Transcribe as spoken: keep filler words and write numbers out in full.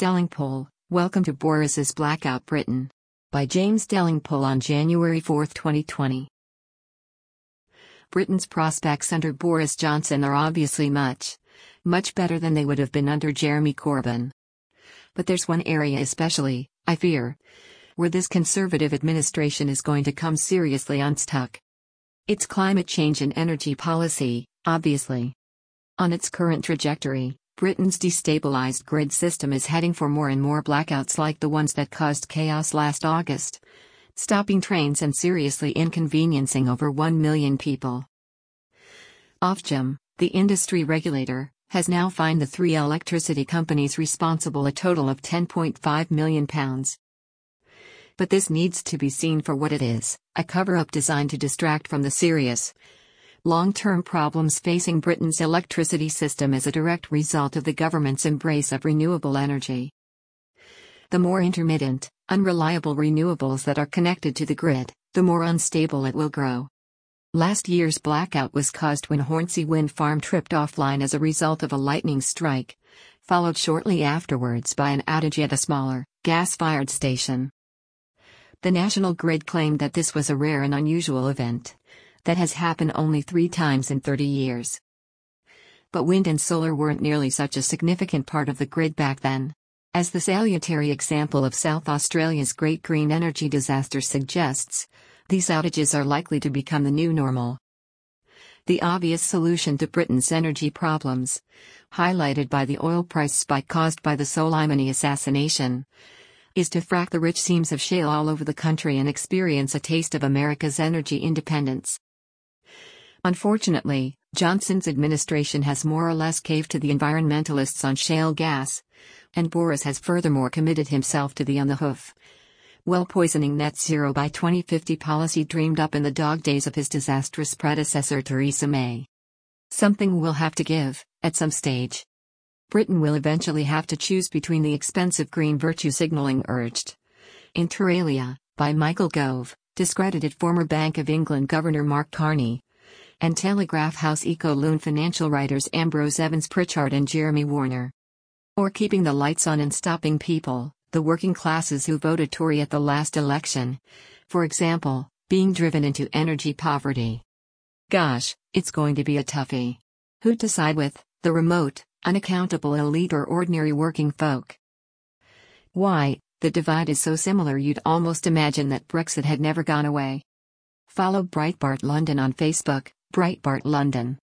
Delingpole, Welcome to Boris's Blackout Britain. By James Delingpole on January fourth, twenty twenty. Britain's prospects under Boris Johnson are obviously much, much better than they would have been under Jeremy Corbyn. But there's one area especially, I fear, where this Conservative administration is going to come seriously unstuck. It's climate change and energy policy, obviously. On its current trajectory, Britain's destabilized grid system is heading for more and more blackouts like the ones that caused chaos last August, stopping trains and seriously inconveniencing over one million people. Ofgem, the industry regulator, has now fined the three electricity companies responsible a total of ten point five million pounds. But this needs to be seen for what it is, a cover-up designed to distract from the serious, long-term problems facing Britain's electricity system as a direct result of the government's embrace of renewable energy. The more intermittent, unreliable renewables that are connected to the grid, the more unstable it will grow. Last year's blackout was caused when Hornsea Wind Farm tripped offline as a result of a lightning strike, followed shortly afterwards by an outage at a smaller, gas-fired station. The National Grid claimed that this was a rare and unusual event that has happened only three times in thirty years. But wind and solar weren't nearly such a significant part of the grid back then. As the salutary example of South Australia's Great Green Energy disaster suggests, these outages are likely to become the new normal. The obvious solution to Britain's energy problems, highlighted by the oil price spike caused by the Soleimani assassination, is to frack the rich seams of shale all over the country and experience a taste of America's energy independence. Unfortunately, Johnson's administration has more or less caved to the environmentalists on shale gas, and Boris has furthermore committed himself to the on-the-hoof, well-poisoning net zero by twenty fifty policy dreamed up in the dog days of his disastrous predecessor Theresa May. Something will have to give, at some stage. Britain will eventually have to choose between the expensive green virtue signaling urged, inter alia, by Michael Gove, discredited former Bank of England Governor Mark Carney, and Telegraph House eco-loon financial writers Ambrose Evans Pritchard and Jeremy Warner. Or keeping the lights on and stopping people, the working classes who voted Tory at the last election, for example, being driven into energy poverty. Gosh, it's going to be a toughie. Who to side with, the remote, unaccountable elite or ordinary working folk? Why, the divide is so similar you'd almost imagine that Brexit had never gone away. Follow Breitbart London on Facebook, Breitbart London.